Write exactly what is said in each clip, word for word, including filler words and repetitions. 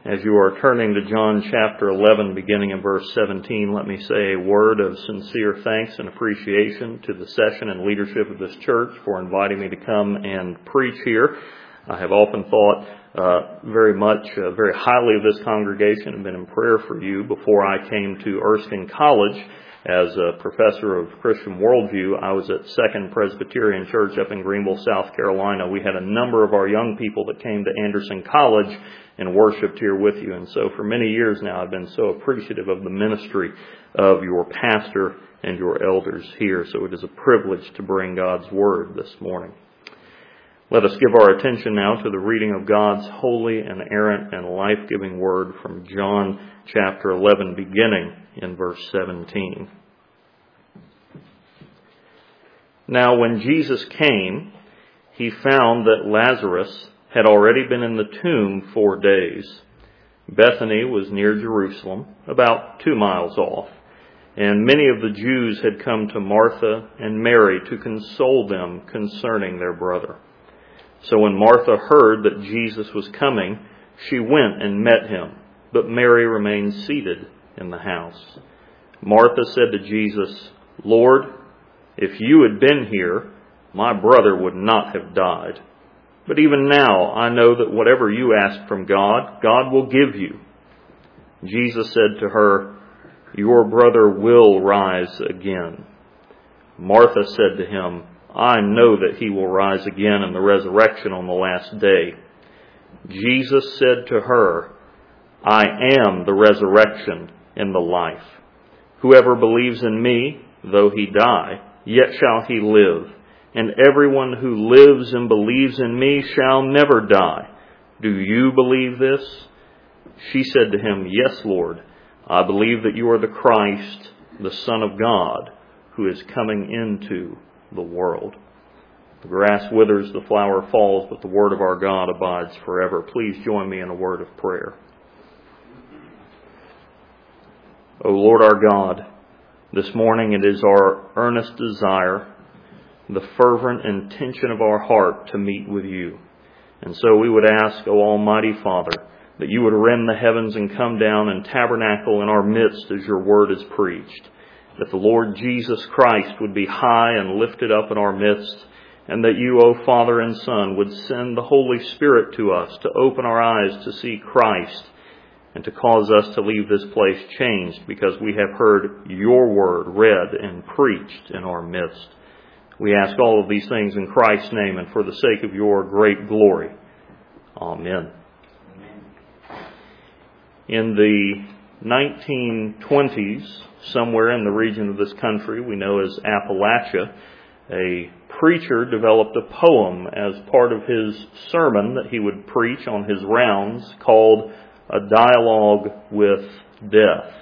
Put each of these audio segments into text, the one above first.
As you are turning to John chapter eleven, beginning in verse seventeen, let me say a word of sincere thanks and appreciation to the session and leadership of this church for inviting me to come and preach here. I have often thought uh, very much, uh, very highly of this congregation and been in prayer for you before I came to Erskine College. As a professor of Christian worldview, I was at Second Presbyterian Church up in Greenville, South Carolina. We had a number of our young people that came to Anderson College and worshiped here with you. And so for many years now, I've been so appreciative of the ministry of your pastor and your elders here. So it is a privilege to bring God's Word this morning. Let us give our attention now to the reading of God's holy and errant and life-giving Word from John chapter eleven, beginning in verse seventeen. Now when Jesus came, he found that Lazarus had already been in the tomb four days. Bethany was near Jerusalem, about two miles off, and many of the Jews had come to Martha and Mary to console them concerning their brother. So when Martha heard that Jesus was coming, she went and met him, but Mary remained seated in the house. Martha said to Jesus, "Lord, if you had been here, my brother would not have died. But even now I know that whatever you ask from God, God will give you." Jesus said to her, "Your brother will rise again." Martha said to him, "I know that he will rise again in the resurrection on the last day." Jesus said to her, "I am the resurrection and the life. Whoever believes in me, though he die, yet shall he live. And everyone who lives and believes in me shall never die. Do you believe this?" She said to him, "Yes, Lord. I believe that you are the Christ, the Son of God, who is coming into the world." The grass withers, the flower falls, but the word of our God abides forever. Please join me in a word of prayer. O Lord our God, this morning it is our earnest desire, the fervent intention of our heart to meet with you. And so we would ask, O Almighty Father, that you would rend the heavens and come down and tabernacle in our midst as your word is preached. That the Lord Jesus Christ would be high and lifted up in our midst, and that you, O Father and Son, would send the Holy Spirit to us to open our eyes to see Christ and to cause us to leave this place changed because we have heard your word read and preached in our midst. We ask all of these things in Christ's name and for the sake of your great glory. Amen. In the nineteen twenties, somewhere in the region of this country we know as Appalachia, a preacher developed a poem as part of his sermon that he would preach on his rounds called A Dialogue with Death.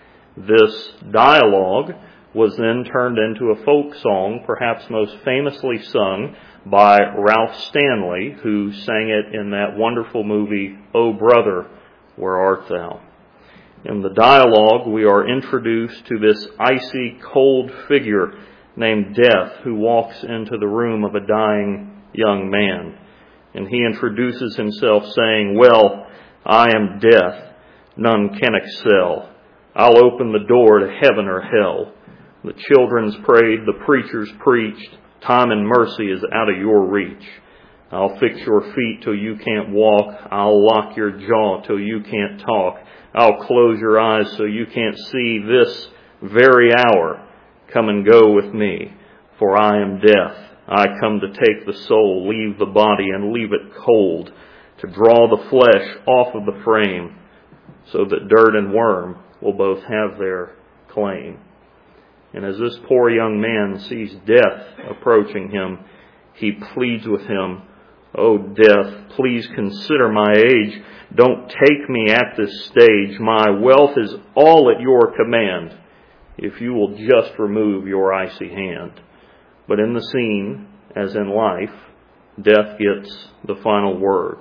This dialogue was then turned into a folk song, perhaps most famously sung by Ralph Stanley, who sang it in that wonderful movie, O Brother, Where Art Thou? In the dialogue, we are introduced to this icy, cold figure named Death, who walks into the room of a dying young man. And he introduces himself saying, "Well, I am Death, none can excel. I'll open the door to heaven or hell. The children's prayed, the preachers preached. Time and mercy is out of your reach. I'll fix your feet till you can't walk. I'll lock your jaw till you can't talk. I'll close your eyes so you can't see this very hour. Come and go with me, for I am Death. I come to take the soul, leave the body, and leave it cold, to draw the flesh off of the frame, so that dirt and worm will both have their claim." And as this poor young man sees Death approaching him, he pleads with him, "O Death, please consider my age. Don't take me at this stage. My wealth is all at your command, if you will just remove your icy hand." But in the scene, as in life, Death gets the final word.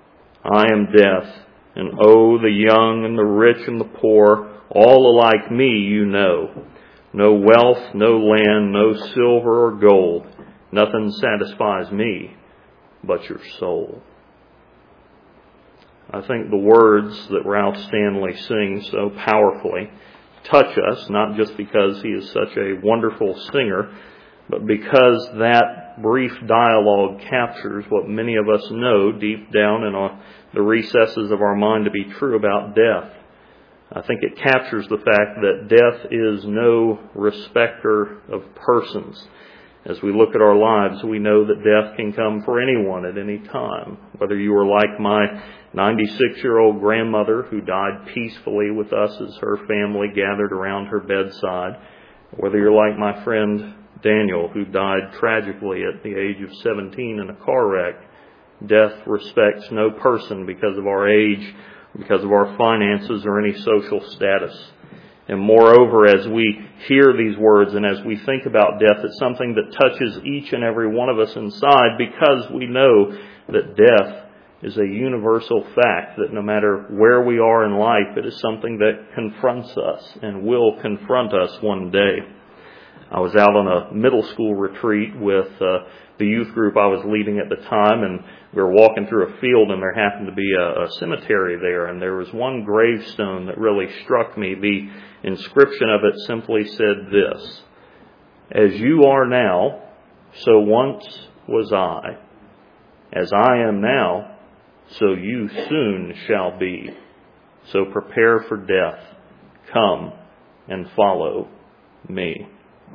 "I am Death, and oh, the young and the rich and the poor, all alike me you know. No wealth, no land, no silver or gold. Nothing satisfies me but your soul." I think the words that Ralph Stanley sings so powerfully touch us, not just because he is such a wonderful singer, but because that brief dialogue captures what many of us know deep down in our, the recesses of our mind to be true about death. I think it captures the fact that death is no respecter of persons. As we look at our lives, we know that death can come for anyone at any time. Whether you are like my ninety-six-year-old grandmother who died peacefully with us as her family gathered around her bedside, whether you're like my friend Daniel who died tragically at the age of seventeen in a car wreck, death respects no person because of our age, because of our finances, or any social status. And moreover, as we hear these words and as we think about death, it's something that touches each and every one of us inside, because we know that death is a universal fact, that no matter where we are in life, it is something that confronts us and will confront us one day. I was out on a middle school retreat with uh, the youth group I was leading at the time, and we were walking through a field, and there happened to be a, a cemetery there, and there was one gravestone that really struck me. The inscription of it simply said this: "As you are now, so once was I. As I am now, so you soon shall be. So prepare for death. Come and follow me."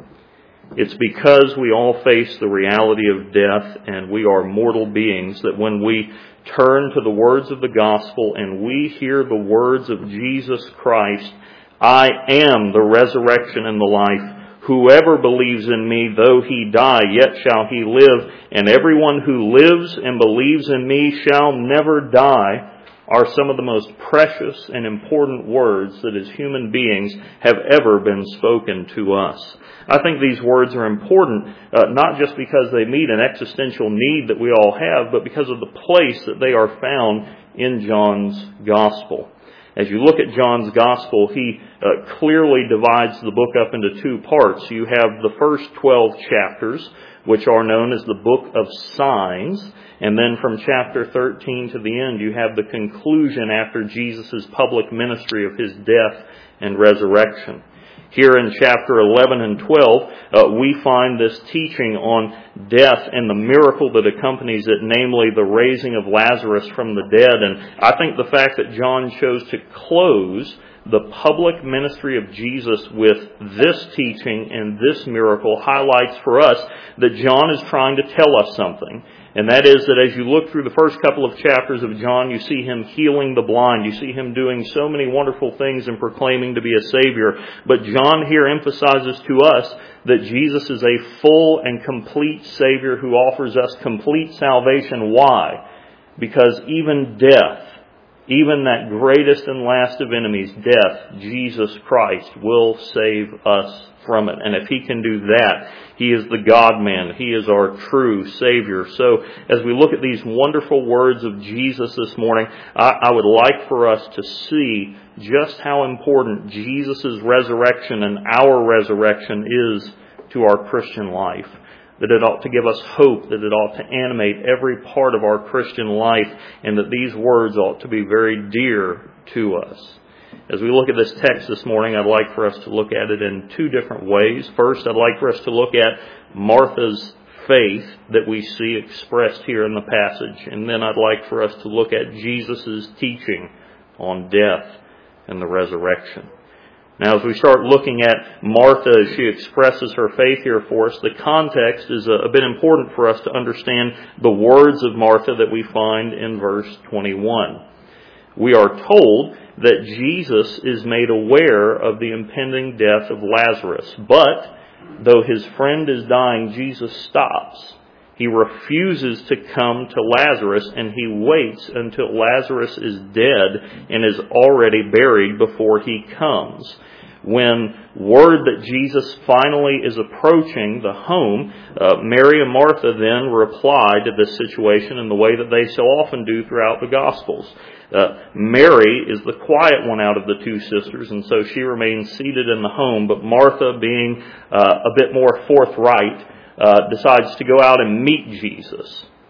It's because we all face the reality of death and we are mortal beings that when we turn to the words of the gospel and we hear the words of Jesus Christ, "I am the resurrection and the life. Whoever believes in me, though he die, yet shall he live. And everyone who lives and believes in me shall never die," are some of the most precious and important words that as human beings have ever been spoken to us. I think these words are important, uh, not just because they meet an existential need that we all have, but because of the place that they are found in John's Gospel. As you look at John's Gospel, he uh, clearly divides the book up into two parts. You have the first twelve chapters, which are known as the Book of Signs. And then from chapter thirteen to the end, you have the conclusion after Jesus' public ministry of his death and resurrection. Here in chapter eleven and twelve, uh, we find this teaching on death and the miracle that accompanies it, namely the raising of Lazarus from the dead. And I think the fact that John chose to close the public ministry of Jesus with this teaching and this miracle highlights for us that John is trying to tell us something. And that is that as you look through the first couple of chapters of John, you see him healing the blind. You see him doing so many wonderful things and proclaiming to be a Savior. But John here emphasizes to us that Jesus is a full and complete Savior who offers us complete salvation. Why? Because even death, even that greatest and last of enemies, death, Jesus Christ, will save us from it. And if He can do that, He is the God-man. He is our true Savior. So as we look at these wonderful words of Jesus this morning, I, I would like for us to see just how important Jesus' resurrection and our resurrection is to our Christian life. That it ought to give us hope, that it ought to animate every part of our Christian life, and that these words ought to be very dear to us. As we look at this text this morning, I'd like for us to look at it in two different ways. First, I'd like for us to look at Martha's faith that we see expressed here in the passage. And then I'd like for us to look at Jesus' teaching on death and the resurrection. Now, as we start looking at Martha as she expresses her faith here for us, the context is a, a bit important for us to understand the words of Martha that we find in verse twenty-one. We are told that Jesus is made aware of the impending death of Lazarus. But, though his friend is dying, Jesus stops. He refuses to come to Lazarus, and he waits until Lazarus is dead and is already buried before he comes. When word that Jesus finally is approaching the home, uh, Mary and Martha then reply to this situation in the way that they so often do throughout the Gospels. Uh, Mary is the quiet one out of the two sisters, and so she remains seated in the home, but Martha, being uh, a bit more forthright, uh, decides to go out and meet Jesus.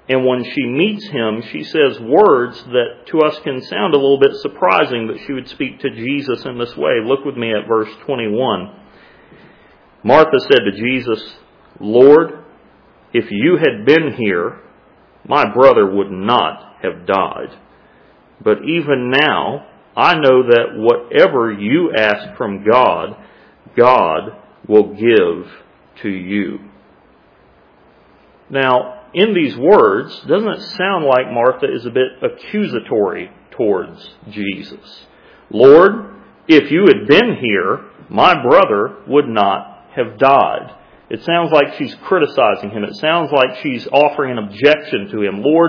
And when she meets him, she says words that to us can sound a little bit surprising that she would speak to Jesus in this way. Look with me at verse twenty-one. Martha said to Jesus, "Lord, if you had been here, my brother would not have died. But even now, I know that whatever you ask from God, God will give to you." Now, in these words, doesn't it sound like Martha is a bit accusatory towards Jesus? Lord, if you had been here, my brother would not have died. It sounds like she's criticizing him. It sounds like she's offering an objection to him. Lord,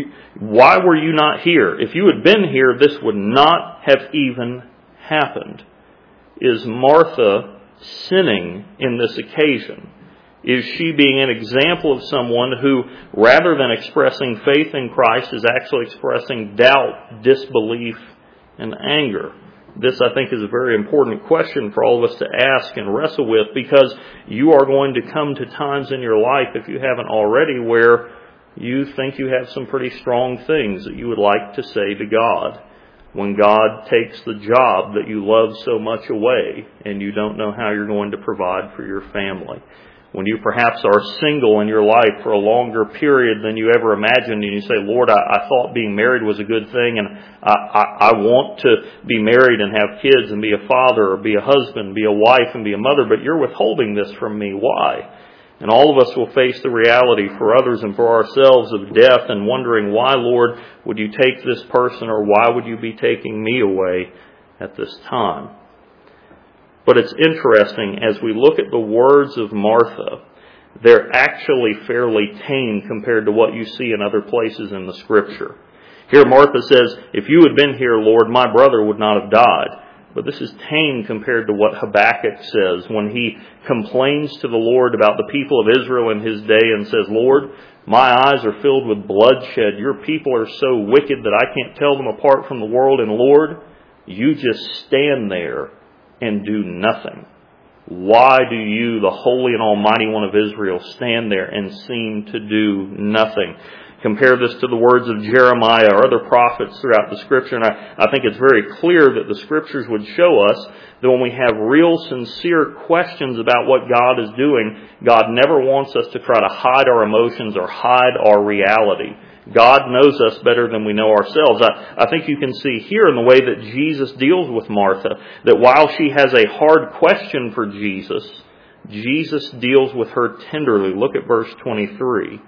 why were you not here? If you had been here, this would not have even happened. Is Martha sinning in this occasion? Is she being an example of someone who, rather than expressing faith in Christ, is actually expressing doubt, disbelief, and anger? This, I think, is a very important question for all of us to ask and wrestle with, because you are going to come to times in your life, if you haven't already, where you think you have some pretty strong things that you would like to say to God. When God takes the job that you love so much away, and you don't know how you're going to provide for your family. When you perhaps are single in your life for a longer period than you ever imagined, and you say, Lord, I, I thought being married was a good thing, and I, I, I want to be married and have kids and be a father or be a husband, be a wife and be a mother, but you're withholding this from me. Why? And all of us will face the reality for others and for ourselves of death and wondering, why, Lord, would you take this person, or why would you be taking me away at this time? But it's interesting, as we look at the words of Martha, they're actually fairly tame compared to what you see in other places in the Scripture. Here Martha says, if you had been here, Lord, my brother would not have died. But this is tame compared to what Habakkuk says when he complains to the Lord about the people of Israel in his day and says, Lord, my eyes are filled with bloodshed. Your people are so wicked that I can't tell them apart from the world. And Lord, you just stand there and do nothing. Why do you, the Holy and Almighty One of Israel, stand there and seem to do nothing? Compare this to the words of Jeremiah or other prophets throughout the Scripture, and I, I think it's very clear that the Scriptures would show us that when we have real, sincere questions about what God is doing, God never wants us to try to hide our emotions or hide our reality. God knows us better than we know ourselves. I, I think you can see here in the way that Jesus deals with Martha, that while she has a hard question for Jesus, Jesus deals with her tenderly. Look at verse twenty-three.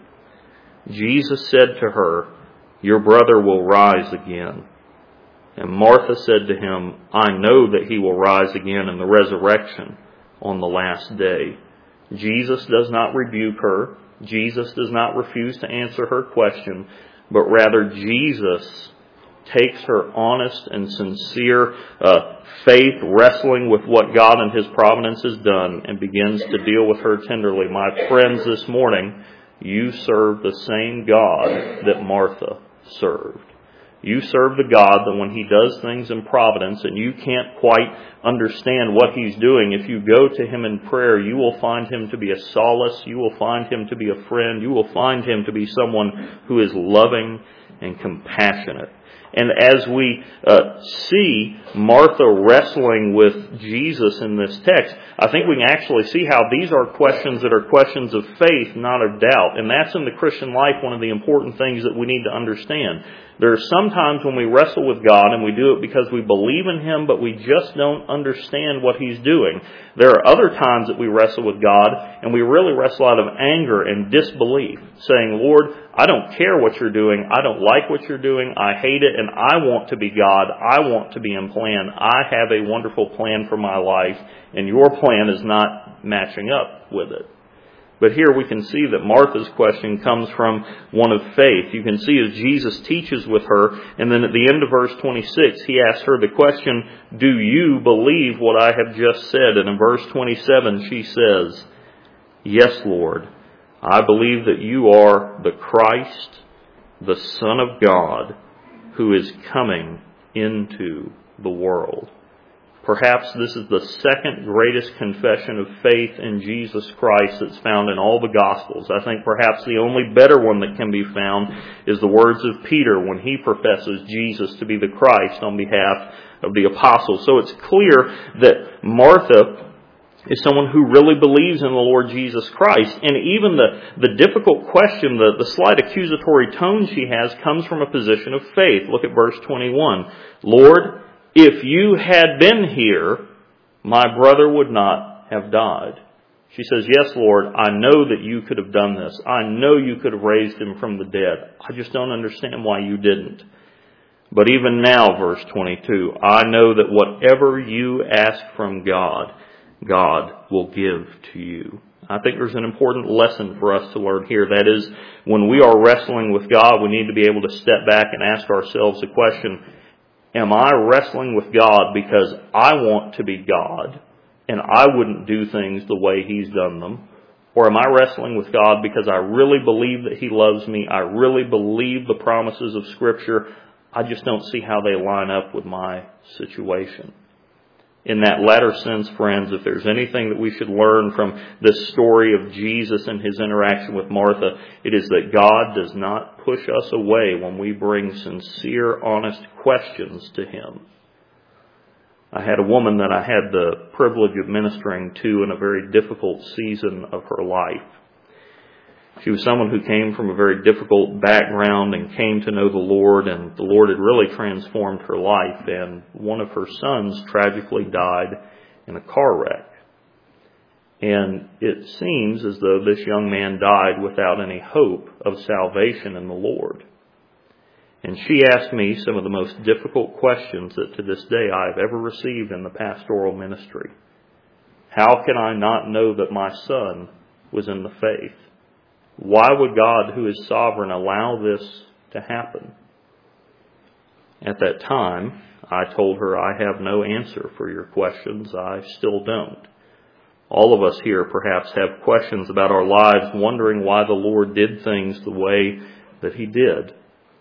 Jesus said to her, your brother will rise again. And Martha said to him, I know that he will rise again in the resurrection on the last day. Jesus does not rebuke her. Jesus does not refuse to answer her question, but rather Jesus takes her honest and sincere uh, faith, wrestling with what God and His providence has done, and begins to deal with her tenderly. My friends, this morning, you serve the same God that Martha served. You serve the God that when He does things in providence and you can't quite understand what He's doing, if you go to Him in prayer, you will find Him to be a solace. You will find Him to be a friend. You will find Him to be someone who is loving and compassionate. And as we uh, see Martha wrestling with Jesus in this text, I think we can actually see how these are questions that are questions of faith, not of doubt. And that's in the Christian life one of the important things that we need to understand. There are some times when we wrestle with God and we do it because we believe in Him, but we just don't understand what He's doing. There are other times that we wrestle with God and we really wrestle out of anger and disbelief, saying, Lord, I don't care what you're doing. I don't like what you're doing. I hate it, and I want to be God. I want to be in plan. I have a wonderful plan for my life, and your plan is not matching up with it. But here we can see that Martha's question comes from one of faith. You can see as Jesus teaches with her, and then at the end of verse twenty-six, He asks her the question, do you believe what I have just said? And in verse twenty-seven, she says, yes, Lord, I believe that you are the Christ, the Son of God, who is coming into the world. Perhaps this is the second greatest confession of faith in Jesus Christ that's found in all the Gospels. I think perhaps the only better one that can be found is the words of Peter when he professes Jesus to be the Christ on behalf of the apostles. So it's clear that Martha is someone who really believes in the Lord Jesus Christ. And even the, the difficult question, the, the slight accusatory tone she has, comes from a position of faith. Look at verse twenty-one. Lord, if you had been here, my brother would not have died. She says, yes, Lord, I know that you could have done this. I know you could have raised him from the dead. I just don't understand why you didn't. But even now, verse twenty-two, I know that whatever you ask from God, God will give to you. I think there's an important lesson for us to learn here. That is, when we are wrestling with God, we need to be able to step back and ask ourselves the question, am I wrestling with God because I want to be God and I wouldn't do things the way He's done them? Or am I wrestling with God because I really believe that He loves me, I really believe the promises of Scripture, I just don't see how they line up with my situation? In that latter sense, friends, if there's anything that we should learn from this story of Jesus and His interaction with Martha, it is that God does not push us away when we bring sincere, honest questions to Him. I had a woman that I had the privilege of ministering to in a very difficult season of her life. She was someone who came from a very difficult background and came to know the Lord, and the Lord had really transformed her life, and one of her sons tragically died in a car wreck. And it seems as though this young man died without any hope of salvation in the Lord. And she asked me some of the most difficult questions that to this day I have ever received in the pastoral ministry. How can I not know that my son was in the faith? Why would God, who is sovereign, allow this to happen? At that time, I told her, I have no answer for your questions. I still don't. All of us here perhaps have questions about our lives, wondering why the Lord did things the way that He did.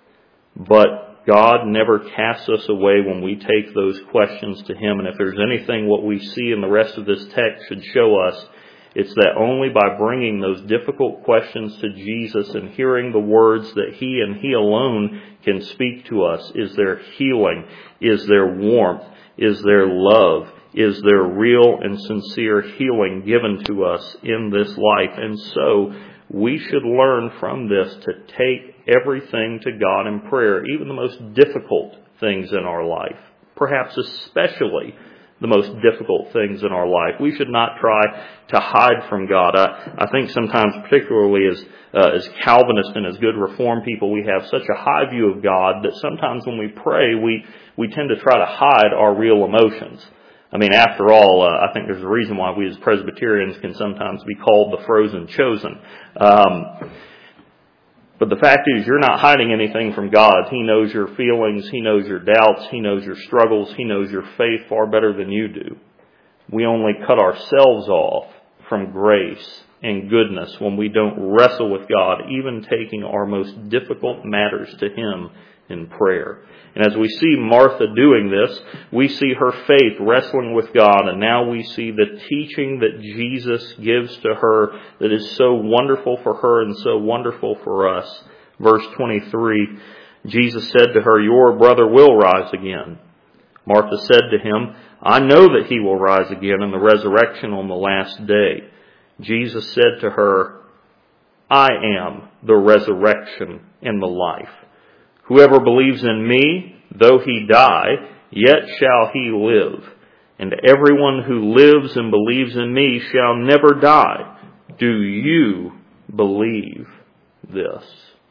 But God never casts us away when we take those questions to Him. And if there's anything what we see in the rest of this text should show us, it's that only by bringing those difficult questions to Jesus and hearing the words that He and He alone can speak to us, is there healing, is there warmth, is there love, is there real and sincere healing given to us in this life. And so we should learn from this to take everything to God in prayer, even the most difficult things in our life, perhaps especially the most difficult things in our life. We should not try to hide from God. I, I think sometimes, particularly as uh, as Calvinists and as good Reformed people, we have such a high view of God that sometimes when we pray, we, we tend to try to hide our real emotions. I mean, after all, uh, I think there's a reason why we as Presbyterians can sometimes be called the frozen chosen. Um, But the fact is, you're not hiding anything from God. He knows your feelings. He knows your doubts. He knows your struggles. He knows your faith far better than you do. We only cut ourselves off from grace and goodness when we don't wrestle with God, even taking our most difficult matters to Him in prayer. And as we see Martha doing this, we see her faith wrestling with God, and now we see the teaching that Jesus gives to her that is so wonderful for her and so wonderful for us. Verse twenty-three, Jesus said to her, your brother will rise again. Martha said to Him, I know that he will rise again in the resurrection on the last day. Jesus said to her, I am the resurrection and the life. Whoever believes in me, though he die, yet shall he live. And everyone who lives and believes in me shall never die. Do you believe this?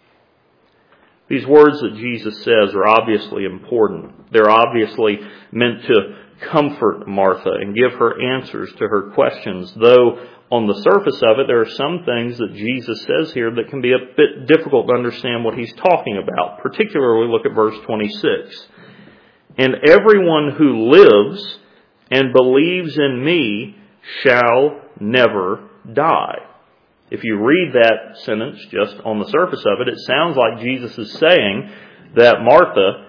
These words that Jesus says are obviously important. They're obviously meant to comfort Martha and give her answers to her questions, though on the surface of it, there are some things that Jesus says here that can be a bit difficult to understand what He's talking about. Particularly, look at verse twenty-six. And everyone who lives and believes in me shall never die. If you read that sentence just on the surface of it, it sounds like Jesus is saying that Martha,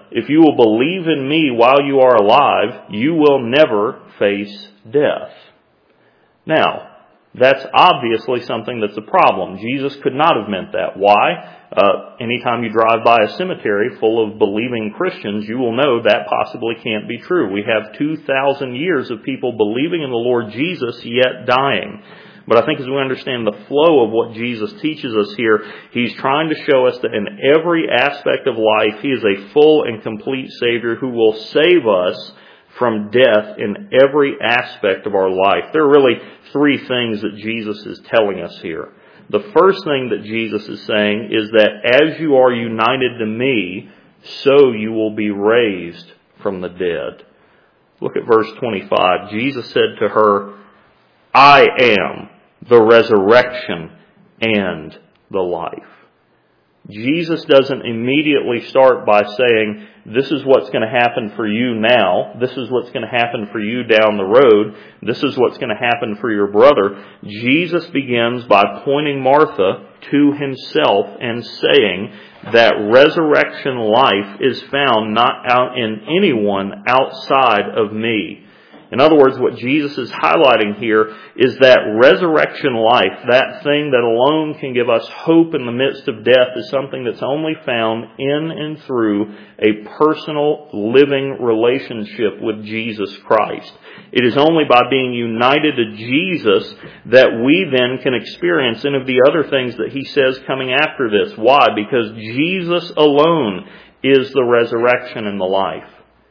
if you will believe in me while you are alive, you will never face death. Now, that's obviously something that's a problem. Jesus could not have meant that. Why? Uh, anytime you drive by a cemetery full of believing Christians, you will know that possibly can't be true. We have two thousand years of people believing in the Lord Jesus yet dying. But I think as we understand the flow of what Jesus teaches us here, He's trying to show us that in every aspect of life, He is a full and complete Savior who will save us from death in every aspect of our life. There are really three things that Jesus is telling us here. The first thing that Jesus is saying is that as you are united to me, so you will be raised from the dead. Look at verse twenty-five. Jesus said to her, I am the resurrection and the life. Jesus doesn't immediately start by saying, this is what's going to happen for you now. This is what's going to happen for you down the road. This is what's going to happen for your brother. Jesus begins by pointing Martha to Himself and saying that resurrection life is found not out in anyone outside of me. In other words, what Jesus is highlighting here is that resurrection life, that thing that alone can give us hope in the midst of death, is something that's only found in and through a personal living relationship with Jesus Christ. It is only by being united to Jesus that we then can experience any of the other things that He says coming after this. Why? Because Jesus alone is the resurrection and the life.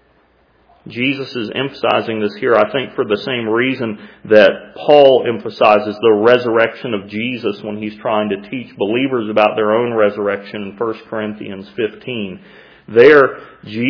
Jesus is emphasizing this here, I think, for the same reason that Paul emphasizes the resurrection of Jesus when he's trying to teach believers about their own resurrection in First Corinthians fifteen. There, uh,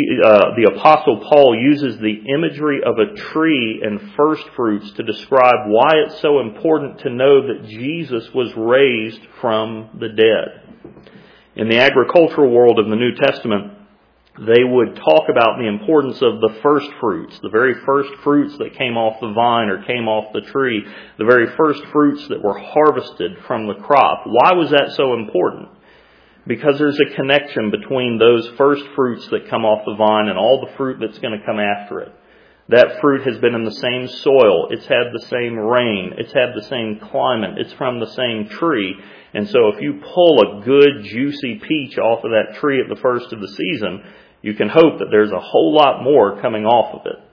the Apostle Paul uses the imagery of a tree and first fruits to describe why it's so important to know that Jesus was raised from the dead. In the agricultural world of the New Testament, they would talk about the importance of the first fruits, the very first fruits that came off the vine or came off the tree, the very first fruits that were harvested from the crop. Why was that so important? Because there's a connection between those first fruits that come off the vine and all the fruit that's going to come after it. That fruit has been in the same soil. It's had the same rain. It's had the same climate. It's from the same tree. And so if you pull a good, juicy peach off of that tree at the first of the season, you can hope that there's a whole lot more coming off of it.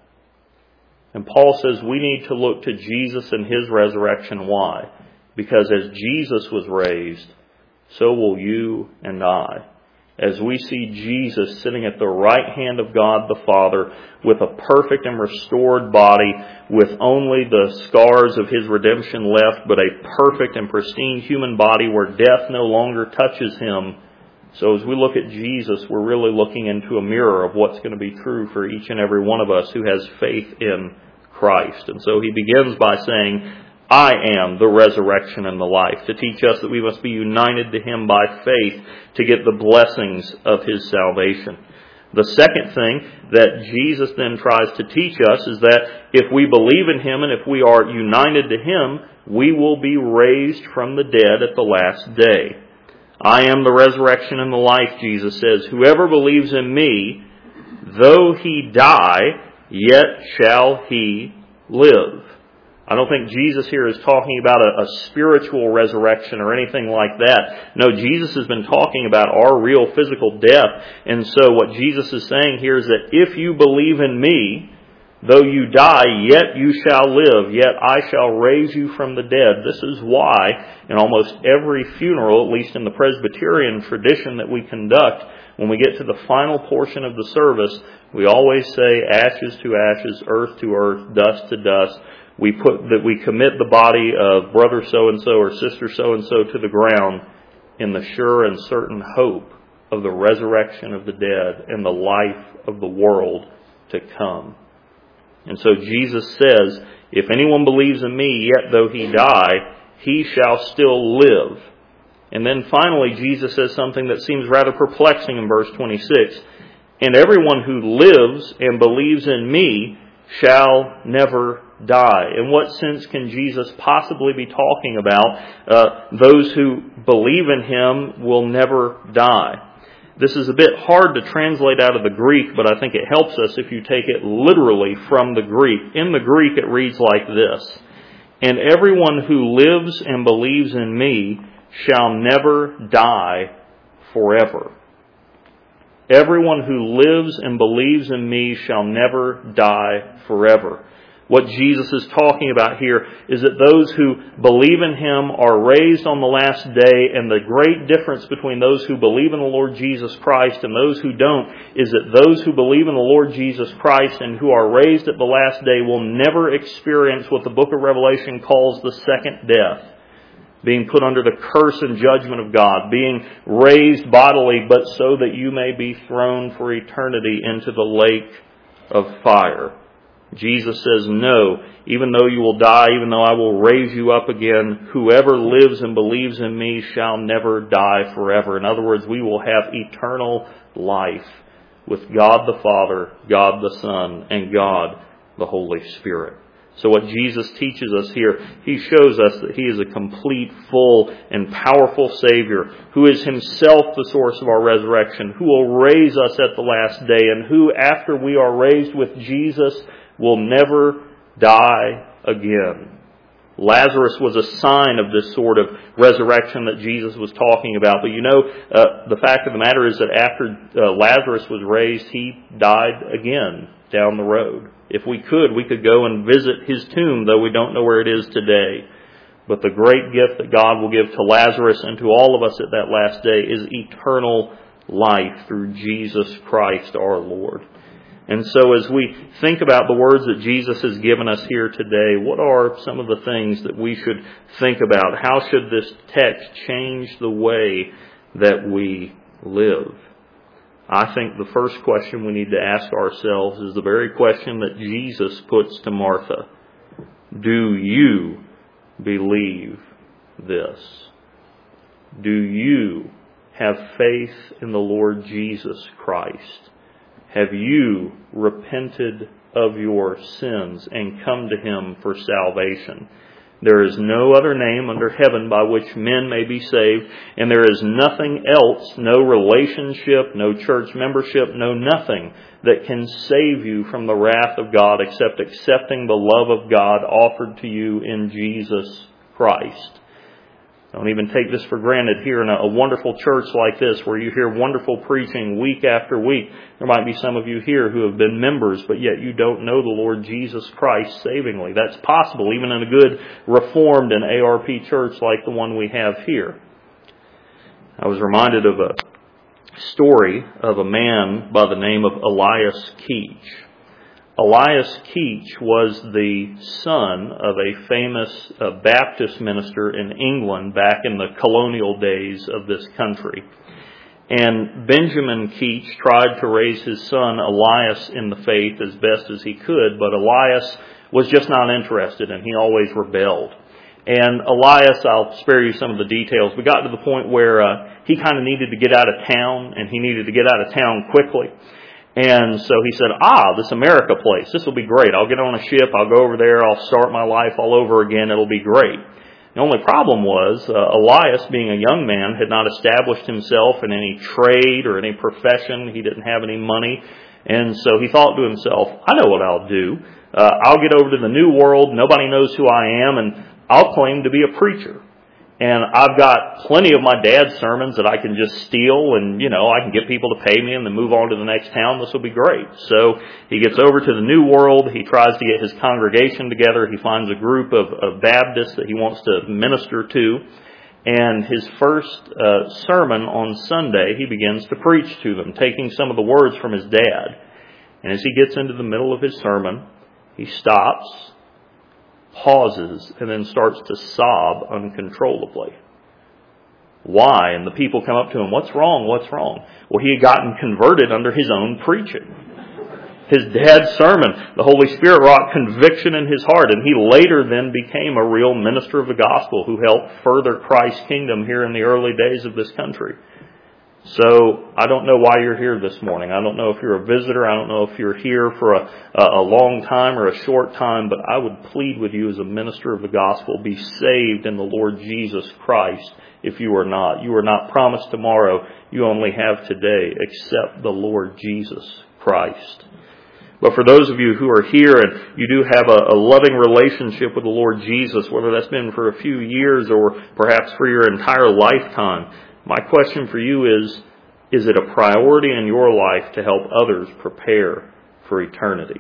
And Paul says we need to look to Jesus and His resurrection. Why? Because as Jesus was raised, so will you and I. As we see Jesus sitting at the right hand of God the Father with a perfect and restored body, with only the scars of His redemption left, but a perfect and pristine human body where death no longer touches Him. So as we look at Jesus, we're really looking into a mirror of what's going to be true for each and every one of us who has faith in Christ. And so He begins by saying, I am the resurrection and the life, to teach us that we must be united to Him by faith to get the blessings of His salvation. The second thing that Jesus then tries to teach us is that if we believe in Him and if we are united to Him, we will be raised from the dead at the last day. I am the resurrection and the life, Jesus says. Whoever believes in me, though he die, yet shall he live. I don't think Jesus here is talking about a, a spiritual resurrection or anything like that. No, Jesus has been talking about our real physical death. And so what Jesus is saying here is that if you believe in me, though you die, yet you shall live, yet I shall raise you from the dead. This is why in almost every funeral, at least in the Presbyterian tradition that we conduct, when we get to the final portion of the service, we always say ashes to ashes, earth to earth, dust to dust. We put that we commit the body of brother so-and-so or sister so-and-so to the ground in the sure and certain hope of the resurrection of the dead and the life of the world to come. And so Jesus says, if anyone believes in me, yet though he die, he shall still live. And then finally, Jesus says something that seems rather perplexing in verse twenty-six. And everyone who lives and believes in me shall never die. In what sense can Jesus possibly be talking about uh, those who believe in Him will never die? This is a bit hard to translate out of the Greek, but I think it helps us if you take it literally from the Greek. In the Greek, it reads like this: "And everyone who lives and believes in me shall never die forever." Everyone who lives and believes in me shall never die forever. What Jesus is talking about here is that those who believe in Him are raised on the last day, and the great difference between those who believe in the Lord Jesus Christ and those who don't is that those who believe in the Lord Jesus Christ and who are raised at the last day will never experience what the book of Revelation calls the second death. Being put under the curse and judgment of God, being raised bodily, but so that you may be thrown for eternity into the lake of fire. Jesus says, no, even though you will die, even though I will raise you up again, whoever lives and believes in me shall never die forever. In other words, we will have eternal life with God the Father, God the Son, and God the Holy Spirit. So what Jesus teaches us here, He shows us that He is a complete, full, and powerful Savior who is Himself the source of our resurrection, who will raise us at the last day, and who, after we are raised with Jesus, will never die again. Lazarus was a sign of this sort of resurrection that Jesus was talking about. But you know, uh, the fact of the matter is that after uh, Lazarus was raised, he died again down the road. If we could, we could go and visit his tomb, though we don't know where it is today. But the great gift that God will give to Lazarus and to all of us at that last day is eternal life through Jesus Christ our Lord. And so as we think about the words that Jesus has given us here today, what are some of the things that we should think about? How should this text change the way that we live? I think the first question we need to ask ourselves is the very question that Jesus puts to Martha. Do you believe this? Do you have faith in the Lord Jesus Christ? Have you repented of your sins and come to Him for salvation? There is no other name under heaven by which men may be saved, and there is nothing else, no relationship, no church membership, no nothing that can save you from the wrath of God except accepting the love of God offered to you in Jesus Christ. Don't even take this for granted here in a, a wonderful church like this where you hear wonderful preaching week after week. There might be some of you here who have been members, but yet you don't know the Lord Jesus Christ savingly. That's possible even in a good Reformed and A R P church like the one we have here. I was reminded of a story of a man by the name of Elias Keach. Elias Keach was the son of a famous uh, Baptist minister in England back in the colonial days of this country. And Benjamin Keach tried to raise his son Elias in the faith as best as he could, but Elias was just not interested, and he always rebelled. And Elias, I'll spare you some of the details, we got to the point where uh, he kind of needed to get out of town, and he needed to get out of town quickly. And so he said, ah, this America place, this will be great. I'll get on a ship, I'll go over there, I'll start my life all over again, it'll be great. The only problem was, uh, Elias, being a young man, had not established himself in any trade or any profession. He didn't have any money. And so he thought to himself, I know what I'll do. Uh, I'll get over to the New World, nobody knows who I am, and I'll claim to be a preacher. And I've got plenty of my dad's sermons that I can just steal, and, you know, I can get people to pay me and then move on to the next town. This will be great. So he gets over to the New World. He tries to get his congregation together. He finds a group of, of Baptists that he wants to minister to. And his first uh, sermon on Sunday, he begins to preach to them, taking some of the words from his dad. And as he gets into the middle of his sermon, he stops, pauses, and then starts to sob uncontrollably. Why? And the people come up to him, what's wrong? What's wrong? Well, he had gotten converted under his own preaching. His dad's sermon, the Holy Spirit wrought conviction in his heart, and he later then became a real minister of the gospel who helped further Christ's kingdom here in the early days of this country. So I don't know why you're here this morning. I don't know if you're a visitor. I don't know if you're here for a, a long time or a short time, but I would plead with you as a minister of the gospel, be saved in the Lord Jesus Christ if you are not. You are not promised tomorrow. You only have today. Accept the Lord Jesus Christ. But for those of you who are here and you do have a, a loving relationship with the Lord Jesus, whether that's been for a few years or perhaps for your entire lifetime, my question for you is, is it a priority in your life to help others prepare for eternity?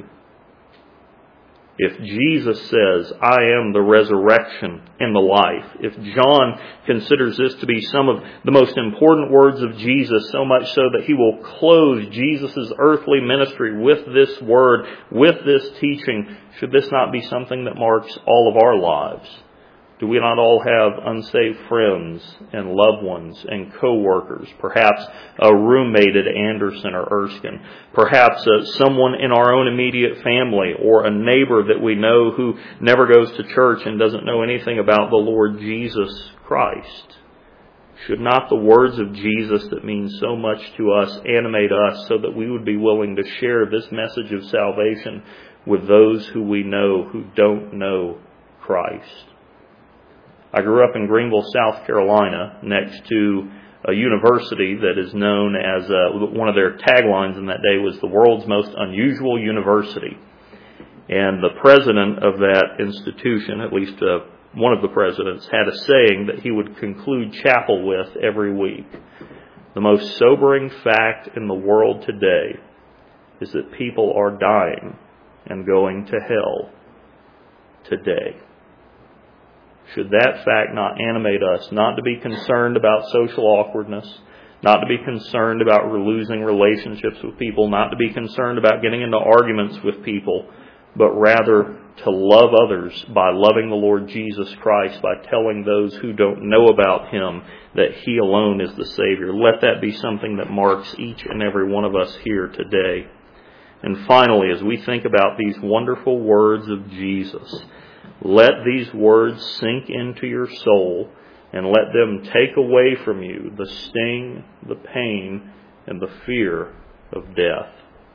If Jesus says, I am the resurrection and the life, if John considers this to be some of the most important words of Jesus, so much so that he will close Jesus' earthly ministry with this word, with this teaching, should this not be something that marks all of our lives? Do we not all have unsaved friends and loved ones and co-workers? Perhaps a roommate at Anderson or Erskine. Perhaps uh, someone in our own immediate family or a neighbor that we know who never goes to church and doesn't know anything about the Lord Jesus Christ. Should not the words of Jesus that mean so much to us animate us so that we would be willing to share this message of salvation with those who we know who don't know Christ? I grew up in Greenville, South Carolina, next to a university that is known as, uh, one of their taglines in that day was the world's most unusual university. And the president of that institution, at least uh, one of the presidents, had a saying that he would conclude chapel with every week. The most sobering fact in the world today is that people are dying and going to hell today. Should that fact not animate us, not to be concerned about social awkwardness, not to be concerned about losing relationships with people, not to be concerned about getting into arguments with people, but rather to love others by loving the Lord Jesus Christ, by telling those who don't know about Him that He alone is the Savior. Let that be something that marks each and every one of us here today. And finally, as we think about these wonderful words of Jesus, let these words sink into your soul and let them take away from you the sting, the pain, and the fear of death.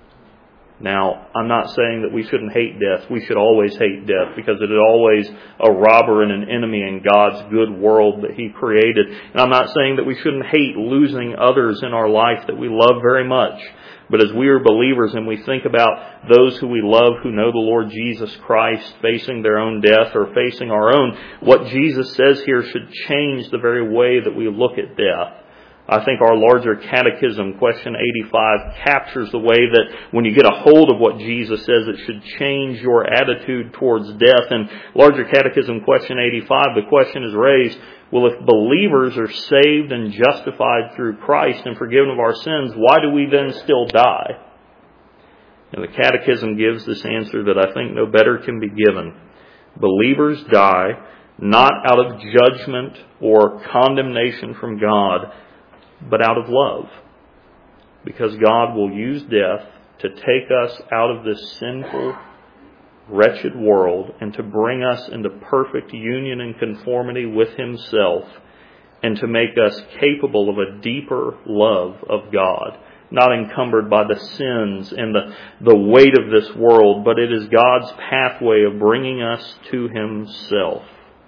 Now, I'm not saying that we shouldn't hate death. We should always hate death because it is always a robber and an enemy in God's good world that He created. And I'm not saying that we shouldn't hate losing others in our life that we love very much. But as we are believers and we think about those who we love who know the Lord Jesus Christ facing their own death or facing our own, what Jesus says here should change the very way that we look at death. I think our larger catechism, question eighty-five, captures the way that when you get a hold of what Jesus says, it should change your attitude towards death. And larger catechism, question eighty-five, the question is raised, well, if believers are saved and justified through Christ and forgiven of our sins, why do we then still die? And the Catechism gives this answer that I think no better can be given. Believers die not out of judgment or condemnation from God, but out of love. Because God will use death to take us out of this sinful, wretched world and to bring us into perfect union and conformity with Himself and to make us capable of a deeper love of God, not encumbered by the sins and the, the weight of this world, but it is God's pathway of bringing us to Himself.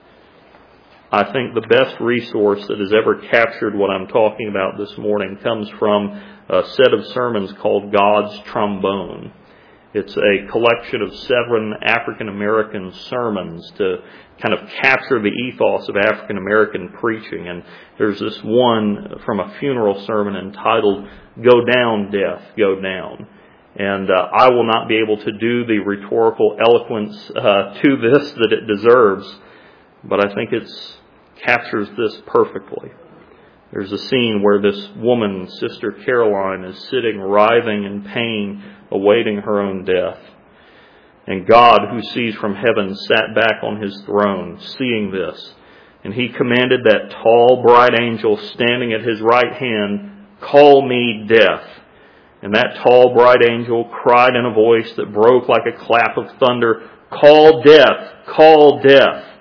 I think the best resource that has ever captured what I'm talking about this morning comes from a set of sermons called God's Trombone. It's a collection of seven African American sermons to kind of capture the ethos of African American preaching. And there's this one from a funeral sermon entitled, Go Down, Death, Go Down. And uh, I will not be able to do the rhetorical eloquence uh, to this that it deserves, but I think it captures this perfectly. There's a scene where this woman, Sister Caroline, is sitting writhing in pain, awaiting her own death. And God, who sees from heaven, sat back on His throne, seeing this. And He commanded that tall, bright angel standing at His right hand, Call me death. And that tall, bright angel cried in a voice that broke like a clap of thunder, Call death, call death.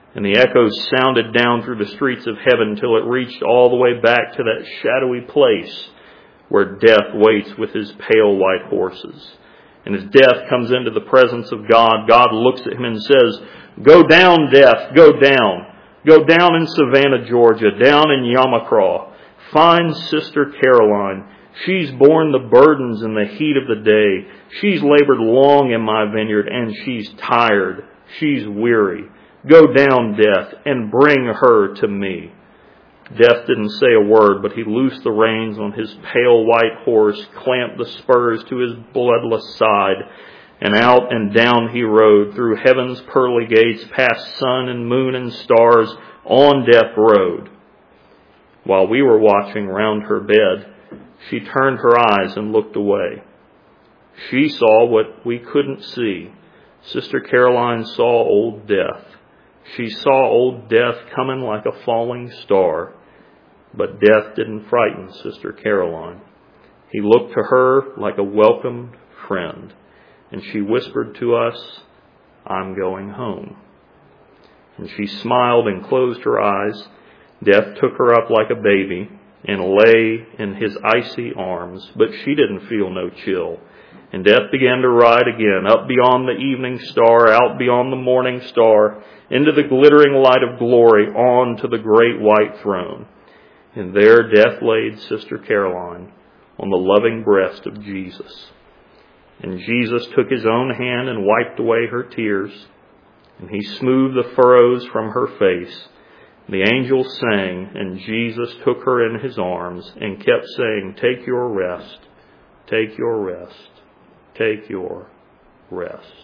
And the echoes sounded down through the streets of heaven till it reached all the way back to that shadowy place where death waits with his pale white horses. And as death comes into the presence of God, God looks at him and says, "Go down, death, go down. Go down in Savannah, Georgia, down in Yamacraw. Find Sister Caroline. She's borne the burdens in the heat of the day. She's labored long in my vineyard, and she's tired. She's weary. Go down, death, and bring her to me." Death didn't say a word, but he loosed the reins on his pale white horse, clamped the spurs to his bloodless side, and out and down he rode, through heaven's pearly gates, past sun and moon and stars, on death rode. While we were watching round her bed, she turned her eyes and looked away. She saw what we couldn't see. Sister Caroline saw old death. She saw old death coming like a falling star. But death didn't frighten Sister Caroline. He looked to her like a welcomed friend. And she whispered to us, "I'm going home." And she smiled and closed her eyes. Death took her up like a baby and lay in his icy arms. But she didn't feel no chill. And death began to ride again, up beyond the evening star, out beyond the morning star, into the glittering light of glory, on to the great white throne. And there death laid Sister Caroline on the loving breast of Jesus. And Jesus took his own hand and wiped away her tears. And he smoothed the furrows from her face. The angels sang, and Jesus took her in his arms and kept saying, "Take your rest, take your rest, take your rest.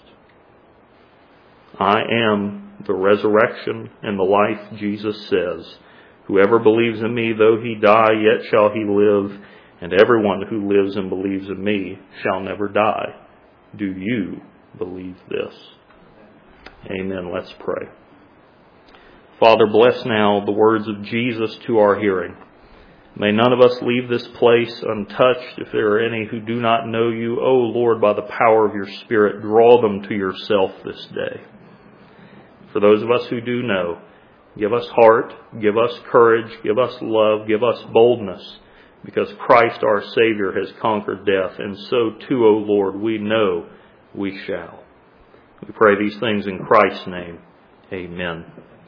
I am the resurrection and the life," Jesus says. "Whoever believes in me, though he die, yet shall he live. And everyone who lives and believes in me shall never die." Do you believe this? Amen. Let's pray. Father, bless now the words of Jesus to our hearing. May none of us leave this place untouched. If there are any who do not know you, O Lord, by the power of your Spirit, draw them to yourself this day. For those of us who do know, give us heart, give us courage, give us love, give us boldness, because Christ our Savior has conquered death, and so too, O Lord, we know we shall. We pray these things in Christ's name. Amen.